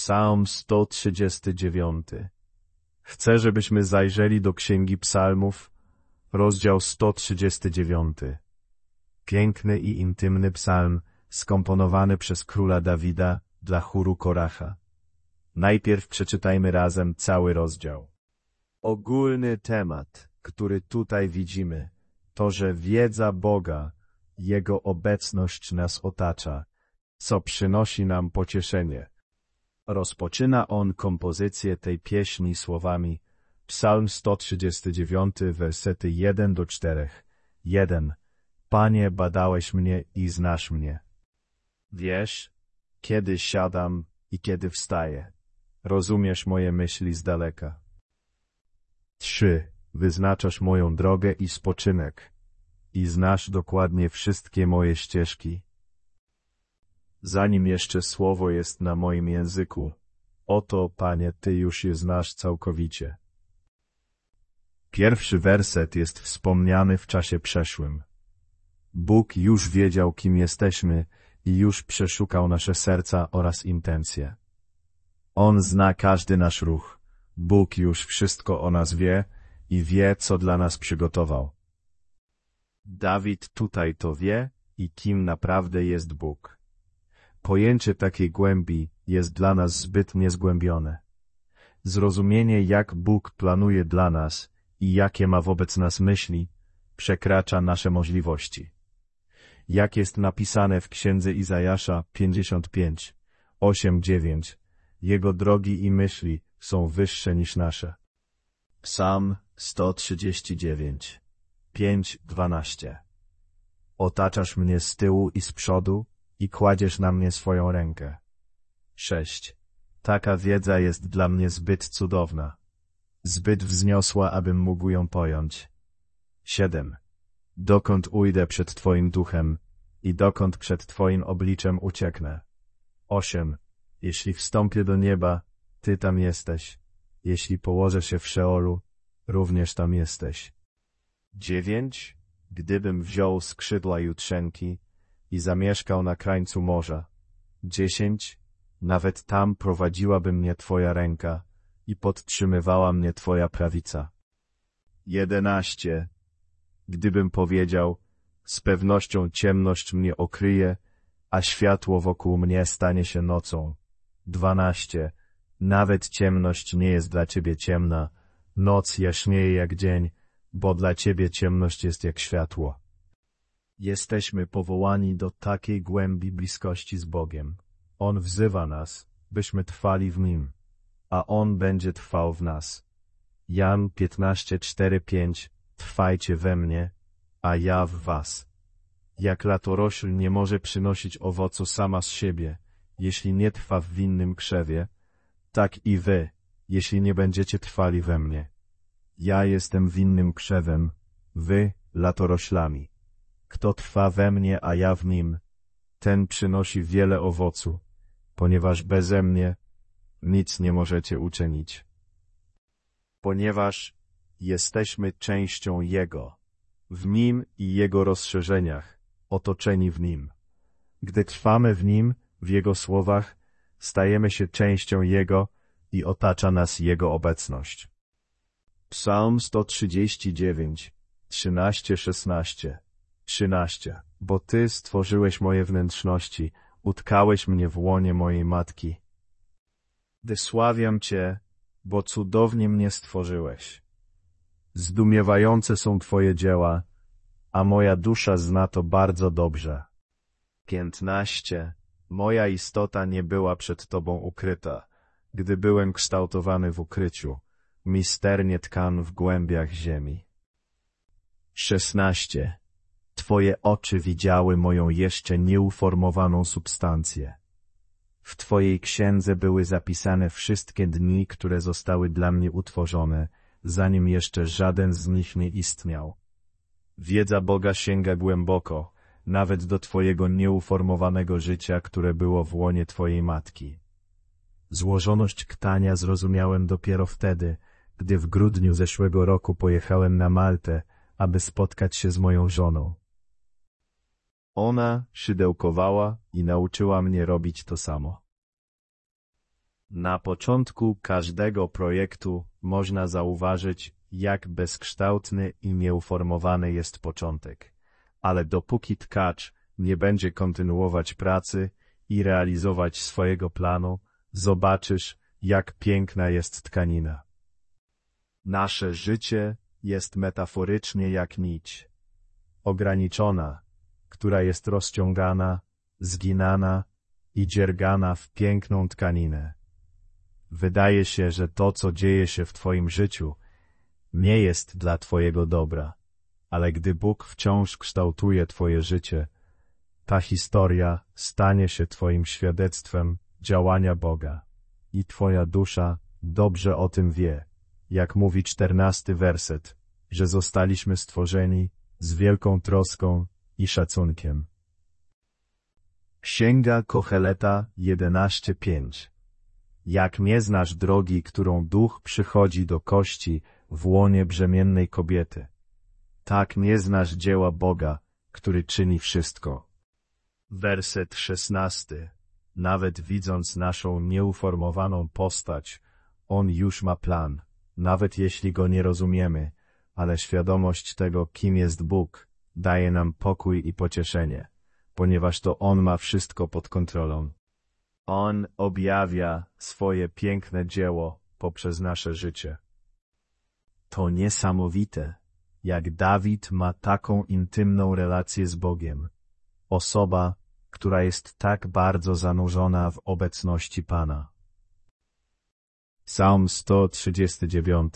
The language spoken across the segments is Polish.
Psalm 139. Chcę, żebyśmy zajrzeli do Księgi Psalmów, rozdział 139. Piękny i intymny psalm, skomponowany przez króla Dawida dla chóru Koracha. Najpierw przeczytajmy razem cały rozdział. Ogólny temat, który tutaj widzimy, to, że wiedza Boga, Jego obecność nas otacza, co przynosi nam pocieszenie. Rozpoczyna on kompozycję tej pieśni słowami Psalm 139, wersety 1-4. 1. Panie, badałeś mnie i znasz mnie. Wiesz, kiedy siadam i kiedy wstaję. Rozumiesz moje myśli z daleka. 3. Wyznaczasz moją drogę i spoczynek i znasz dokładnie wszystkie moje ścieżki. Zanim jeszcze słowo jest na moim języku, oto, Panie, Ty już je znasz całkowicie. Pierwszy werset jest wspomniany w czasie przeszłym. Bóg już wiedział, kim jesteśmy i już przeszukał nasze serca oraz intencje. On zna każdy nasz ruch. Bóg już wszystko o nas wie i wie, co dla nas przygotował. Dawid tutaj to wie i kim naprawdę jest Bóg. Pojęcie takiej głębi jest dla nas zbyt niezgłębione. Zrozumienie, jak Bóg planuje dla nas i jakie ma wobec nas myśli, przekracza nasze możliwości. Jak jest napisane w Księdze Izajasza 55, 8-9, Jego drogi i myśli są wyższe niż nasze. Psalm 139, 5-12. Otaczasz mnie z tyłu i z przodu i kładziesz na mnie swoją rękę. 6. Taka wiedza jest dla mnie zbyt cudowna, zbyt wzniosła, abym mógł ją pojąć. 7. Dokąd ujdę przed Twoim duchem i dokąd przed Twoim obliczem ucieknę. 8. Jeśli wstąpię do nieba, Ty tam jesteś. Jeśli położę się w Szeolu, również tam jesteś. 9. Gdybym wziął skrzydła jutrzenki i zamieszkał na krańcu morza. 10. Nawet tam prowadziłaby mnie Twoja ręka i podtrzymywała mnie Twoja prawica. 11. Gdybym powiedział, z pewnością ciemność mnie okryje, a światło wokół mnie stanie się nocą. 12. Nawet ciemność nie jest dla Ciebie ciemna, noc jaśnieje jak dzień, bo dla Ciebie ciemność jest jak światło. Jesteśmy powołani do takiej głębi bliskości z Bogiem. On wzywa nas, byśmy trwali w Nim, a On będzie trwał w nas. Jan 15:4-5. Trwajcie we mnie, a ja w was. Jak latorośl nie może przynosić owocu sama z siebie, jeśli nie trwa w winnym krzewie, tak i wy, jeśli nie będziecie trwali we mnie. Ja jestem winnym krzewem, wy latoroślami. Kto trwa we mnie, a ja w nim, ten przynosi wiele owocu, ponieważ beze mnie nic nie możecie uczynić. Ponieważ jesteśmy częścią Jego, w Nim i Jego rozszerzeniach, otoczeni w Nim. Gdy trwamy w Nim, w Jego słowach, stajemy się częścią Jego i otacza nas Jego obecność. Psalm 139, 13-16. 13. Bo Ty stworzyłeś moje wnętrzności, utkałeś mnie w łonie mojej matki. Wysławiam Cię, bo cudownie mnie stworzyłeś. Zdumiewające są Twoje dzieła, a moja dusza zna to bardzo dobrze. 15. Moja istota nie była przed Tobą ukryta, gdy byłem kształtowany w ukryciu, misternie tkan w głębiach ziemi. 16. Twoje oczy widziały moją jeszcze nieuformowaną substancję. W Twojej księdze były zapisane wszystkie dni, które zostały dla mnie utworzone, zanim jeszcze żaden z nich nie istniał. Wiedza Boga sięga głęboko, nawet do Twojego nieuformowanego życia, które było w łonie Twojej matki. Złożoność ktania zrozumiałem dopiero wtedy, gdy w grudniu zeszłego roku pojechałem na Maltę, aby spotkać się z moją żoną. Ona szydełkowała i nauczyła mnie robić to samo. Na początku każdego projektu można zauważyć, jak bezkształtny i nieuformowany jest początek. Ale dopóki tkacz nie będzie kontynuować pracy i realizować swojego planu, zobaczysz, jak piękna jest tkanina. Nasze życie jest metaforycznie jak nić. Ograniczona, która jest rozciągana, zginana i dziergana w piękną tkaninę. Wydaje się, że to, co dzieje się w twoim życiu, nie jest dla twojego dobra, ale gdy Bóg wciąż kształtuje twoje życie, ta historia stanie się twoim świadectwem działania Boga i twoja dusza dobrze o tym wie, jak mówi 14 werset, że zostaliśmy stworzeni z wielką troską i szacunkiem. Księga Kocheleta 11:5. Jak nie znasz drogi, którą duch przychodzi do kości w łonie brzemiennej kobiety, tak nie znasz dzieła Boga, który czyni wszystko. Werset 16. Nawet widząc naszą nieuformowaną postać, On już ma plan, nawet jeśli go nie rozumiemy, ale świadomość tego, kim jest Bóg, daje nam pokój i pocieszenie, ponieważ to On ma wszystko pod kontrolą. On objawia swoje piękne dzieło poprzez nasze życie. To niesamowite, jak Dawid ma taką intymną relację z Bogiem. Osoba, która jest tak bardzo zanurzona w obecności Pana. Psalm 139,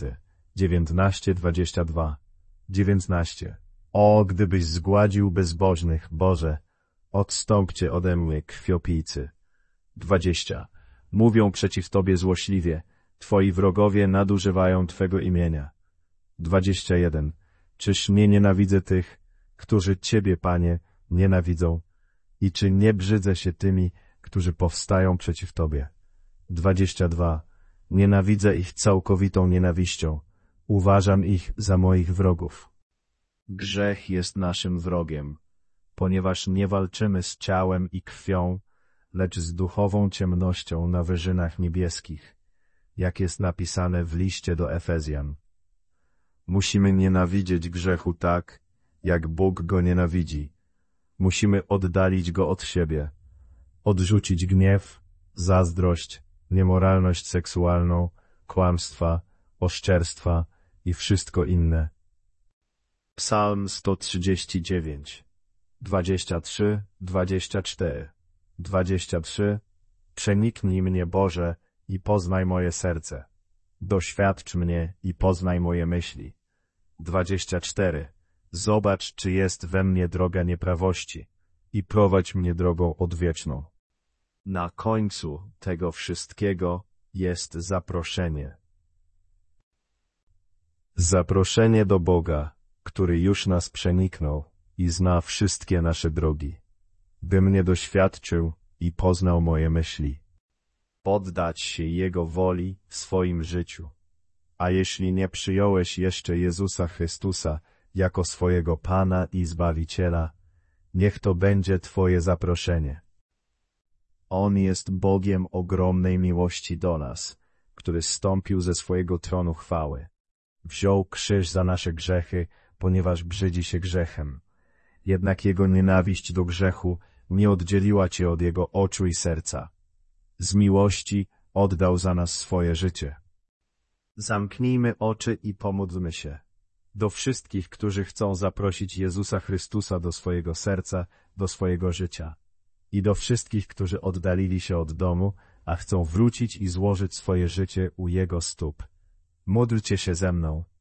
19:22, 19. O, gdybyś zgładził bezbożnych, Boże, odstąpcie ode mnie krwiopijcy. 20. Mówią przeciw Tobie złośliwie, Twoi wrogowie nadużywają Twego imienia. 21. Czyż nie nienawidzę tych, którzy Ciebie, Panie, nienawidzą? I czy nie brzydzę się tymi, którzy powstają przeciw Tobie? 22. Nienawidzę ich całkowitą nienawiścią. Uważam ich za moich wrogów. Grzech jest naszym wrogiem, ponieważ nie walczymy z ciałem i krwią, lecz z duchową ciemnością na wyżynach niebieskich, jak jest napisane w liście do Efezjan. Musimy nienawidzieć grzechu tak, jak Bóg go nienawidzi. Musimy oddalić go od siebie, odrzucić gniew, zazdrość, niemoralność seksualną, kłamstwa, oszczerstwa i wszystko inne. Psalm 139, 23, 24, 23. Przeniknij mnie, Boże, i poznaj moje serce. Doświadcz mnie i poznaj moje myśli. 24. Zobacz, czy jest we mnie droga nieprawości i prowadź mnie drogą odwieczną. Na końcu tego wszystkiego jest zaproszenie. Zaproszenie do Boga, który już nas przeniknął i zna wszystkie nasze drogi, by mnie doświadczył i poznał moje myśli. Poddać się Jego woli w swoim życiu. A jeśli nie przyjąłeś jeszcze Jezusa Chrystusa jako swojego Pana i Zbawiciela, niech to będzie Twoje zaproszenie. On jest Bogiem ogromnej miłości do nas, który zstąpił ze swojego tronu chwały. Wziął krzyż za nasze grzechy, ponieważ brzydzi się grzechem. Jednak Jego nienawiść do grzechu nie oddzieliła Cię od Jego oczu i serca. Z miłości oddał za nas swoje życie. Zamknijmy oczy i pomódlmy się. Do wszystkich, którzy chcą zaprosić Jezusa Chrystusa do swojego serca, do swojego życia. I do wszystkich, którzy oddalili się od domu, a chcą wrócić i złożyć swoje życie u Jego stóp. Módlcie się ze mną.